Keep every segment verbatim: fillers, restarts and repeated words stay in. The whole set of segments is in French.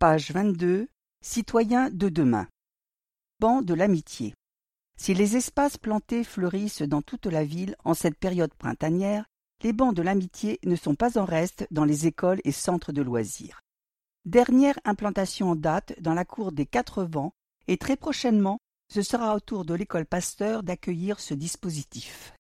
Page vingt-deux. Citoyens de demain. Banc de l'amitié. Si les espaces plantés fleurissent dans toute la ville en cette période printanière, les bancs de l'amitié ne sont pas en reste dans les écoles et centres de loisirs. Dernière implantation en date dans la cour des Quatre Vents, et très prochainement, ce sera au tour de l'école Pasteur d'accueillir ce dispositif.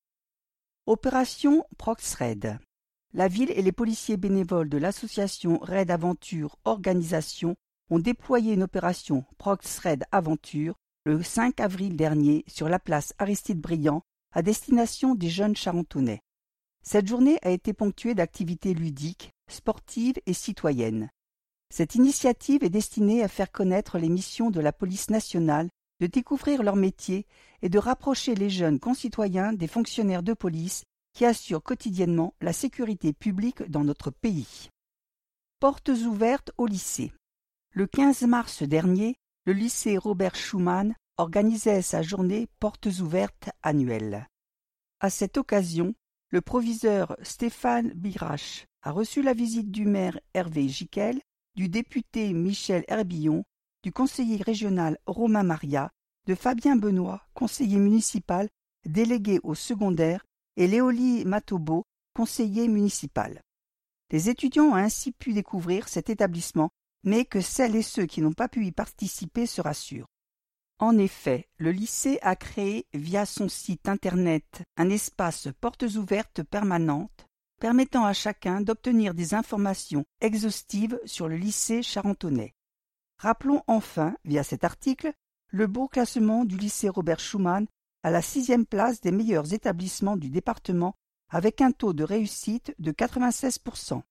Opération Prox-Raid. La ville et les policiers bénévoles de l'association Raid Aventure Organisation ont déployé une opération Prox-Raid Aventure le cinq avril dernier sur la place Aristide-Briand à destination des jeunes Charentonais. Cette journée a été ponctuée d'activités ludiques, sportives et citoyennes. Cette initiative est destinée à faire connaître les missions de la police nationale, de découvrir leur métier et de rapprocher les jeunes concitoyens des fonctionnaires de police qui assurent quotidiennement la sécurité publique dans notre pays. Portes ouvertes au lycée. Le quinze mars dernier, le lycée Robert Schuman organisait sa journée Portes ouvertes annuelle. À cette occasion, le proviseur Stéphane Birache a reçu la visite du maire Hervé Giquel, du député Michel Herbillon, du conseiller régional Romain Maria, de Fabien Benoît, conseiller municipal, délégué au secondaire, et Léolie Matobo, conseiller municipal. Les étudiants ont ainsi pu découvrir cet établissement, mais que celles et ceux qui n'ont pas pu y participer se rassurent. En effet, le lycée a créé, via son site internet, un espace portes ouvertes permanente, permettant à chacun d'obtenir des informations exhaustives sur le lycée charentonais. Rappelons enfin, via cet article, le beau classement du lycée Robert Schuman à la sixième place des meilleurs établissements du département avec un taux de réussite de quatre-vingt-seize pour cent.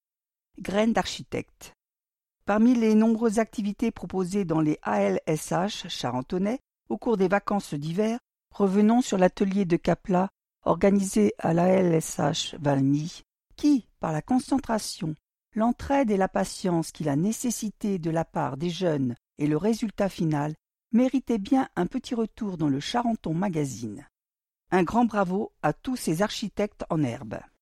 Graines d'architecte. Parmi les nombreuses activités proposées dans les A L S H charentonais au cours des vacances d'hiver, revenons sur l'atelier de Capla organisé à l'A L S H Valmy, qui, par la concentration, l'entraide et la patience qu'il a nécessité de la part des jeunes et le résultat final, méritait bien un petit retour dans le Charenton Magazine. Un grand bravo à tous ces architectes en herbe.